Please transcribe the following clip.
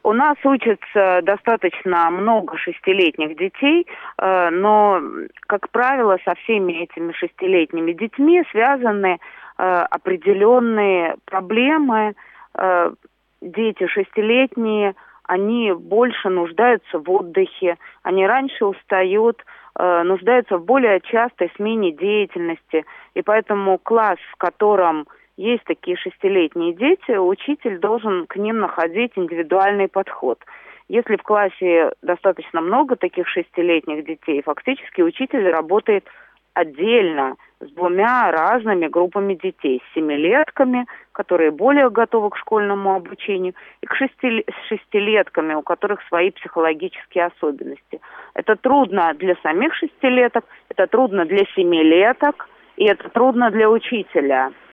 У нас учатся достаточно много шестилетних детей, но, как правило, со всеми этими шестилетними детьми связаны определенные проблемы. Дети шестилетние, они больше нуждаются в отдыхе, они раньше устают, нуждаются в более частой смене деятельности. И поэтому класс, в котором есть такие шестилетние дети, учитель должен к ним находить индивидуальный подход. Если в классе достаточно много таких шестилетних детей, фактически учитель работает отдельно с двумя разными группами детей. С семилетками, которые более готовы к школьному обучению, и с шестилетками, у которых свои психологические особенности. Это трудно для самих шестилеток, это трудно для семилеток, и это трудно для учителя.